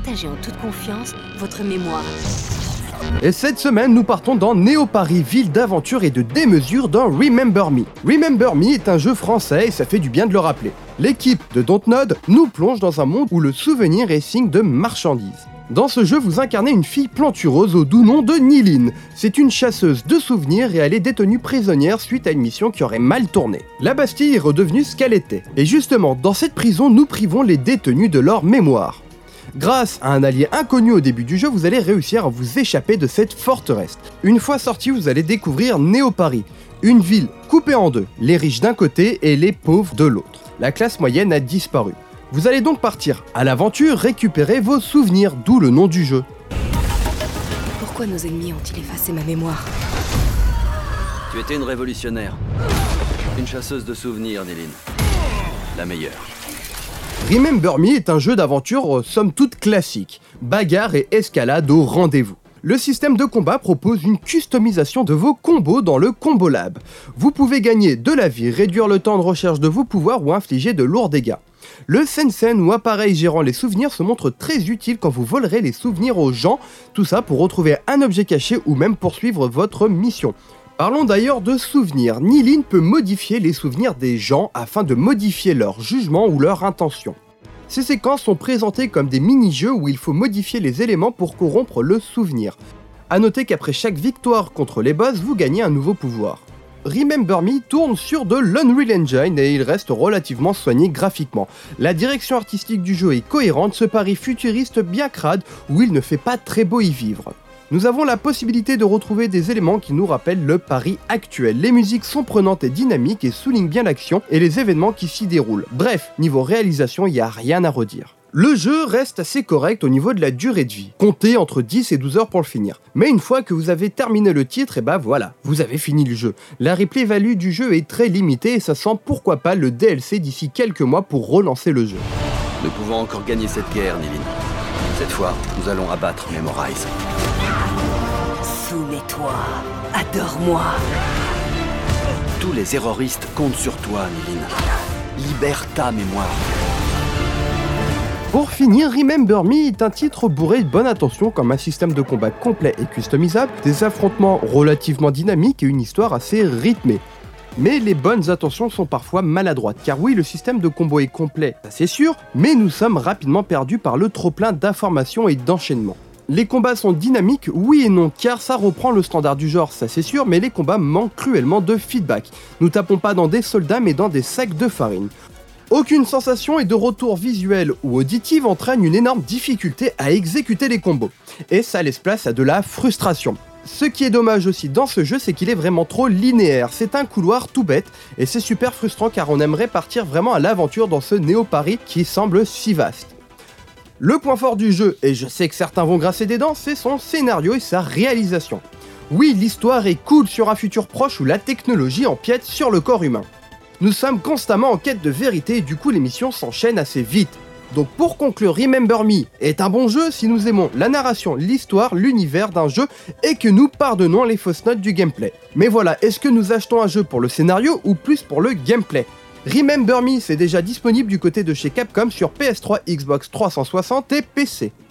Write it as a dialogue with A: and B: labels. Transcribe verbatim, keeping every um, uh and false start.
A: partager en toute confiance votre mémoire.
B: Et cette semaine, nous partons dans Néo Paris, ville d'aventure et de démesure dans Remember Me. Remember Me est un jeu français et ça fait du bien de le rappeler. L'équipe de Dontnod nous plonge dans un monde où le souvenir est signe de marchandise. Dans ce jeu, vous incarnez une fille plantureuse au doux nom de Niline. C'est une chasseuse de souvenirs et elle est détenue prisonnière suite à une mission qui aurait mal tourné. La Bastille est redevenue ce qu'elle était. Et justement, dans cette prison, nous privons les détenus de leur mémoire. Grâce à un allié inconnu au début du jeu, vous allez réussir à vous échapper de cette forteresse. Une fois sorti, vous allez découvrir Néo Paris, une ville coupée en deux, les riches d'un côté et les pauvres de l'autre. La classe moyenne a disparu. Vous allez donc partir à l'aventure récupérer vos souvenirs, d'où le nom du jeu.
A: Pourquoi nos ennemis ont-ils effacé ma mémoire?
C: Tu étais une révolutionnaire. Une chasseuse de souvenirs, Niline. La meilleure.
B: Remember Me est un jeu d'aventure somme toute classique. Bagarre et escalade au rendez-vous. Le système de combat propose une customisation de vos combos dans le Combo Lab. Vous pouvez gagner de la vie, réduire le temps de recherche de vos pouvoirs ou infliger de lourds dégâts. Le Sensen ou appareil gérant les souvenirs se montre très utile quand vous volerez les souvenirs aux gens, tout ça pour retrouver un objet caché ou même poursuivre votre mission. Parlons d'ailleurs de souvenirs. Niline peut modifier les souvenirs des gens afin de modifier leur jugement ou leur intention. Ces séquences sont présentées comme des mini-jeux où il faut modifier les éléments pour corrompre le souvenir. A noter qu'après chaque victoire contre les boss, vous gagnez un nouveau pouvoir. Remember Me tourne sur de l'Unreal Engine et il reste relativement soigné graphiquement. La direction artistique du jeu est cohérente, ce Paris futuriste bien crade où il ne fait pas très beau y vivre. Nous avons la possibilité de retrouver des éléments qui nous rappellent le Paris actuel. Les musiques sont prenantes et dynamiques et soulignent bien l'action et les événements qui s'y déroulent. Bref, niveau réalisation, il n'y a rien à redire. Le jeu reste assez correct au niveau de la durée de vie, comptez entre dix et douze heures pour le finir. Mais une fois que vous avez terminé le titre, et bah voilà, vous avez fini le jeu. La replay value du jeu est très limitée et ça sent pourquoi pas le D L C d'ici quelques mois pour relancer le jeu.
C: Nous pouvons encore gagner cette guerre, Niline. Cette fois, nous allons abattre Memorize.
A: Soumets-toi, adore-moi.
C: Tous les terroristes comptent sur toi, Niline. Libère ta mémoire.
B: Pour finir, Remember Me est un titre bourré de bonne attention comme un système de combat complet et customisable, des affrontements relativement dynamiques et une histoire assez rythmée. Mais les bonnes intentions sont parfois maladroites, car oui, le système de combo est complet, ça c'est sûr, mais nous sommes rapidement perdus par le trop-plein d'informations et d'enchaînements. Les combats sont dynamiques, oui et non, car ça reprend le standard du genre, ça c'est sûr, mais les combats manquent cruellement de feedback. Nous tapons pas dans des soldats, mais dans des sacs de farine. Aucune sensation et de retour visuel ou auditif entraîne une énorme difficulté à exécuter les combos, et ça laisse place à de la frustration. Ce qui est dommage aussi dans ce jeu, c'est qu'il est vraiment trop linéaire, c'est un couloir tout bête, et c'est super frustrant car on aimerait partir vraiment à l'aventure dans ce Néo Paris qui semble si vaste. Le point fort du jeu, et je sais que certains vont grasser des dents, c'est son scénario et sa réalisation. Oui, l'histoire est cool sur un futur proche où la technologie empiète sur le corps humain. Nous sommes constamment en quête de vérité et du coup les missions s'enchaînent assez vite. Donc pour conclure, Remember Me est un bon jeu si nous aimons la narration, l'histoire, l'univers d'un jeu et que nous pardonnons les fausses notes du gameplay. Mais voilà, est-ce que nous achetons un jeu pour le scénario ou plus pour le gameplay ? Remember Me, c'est déjà disponible du côté de chez Capcom sur P S trois, Xbox trois cent soixante et P C.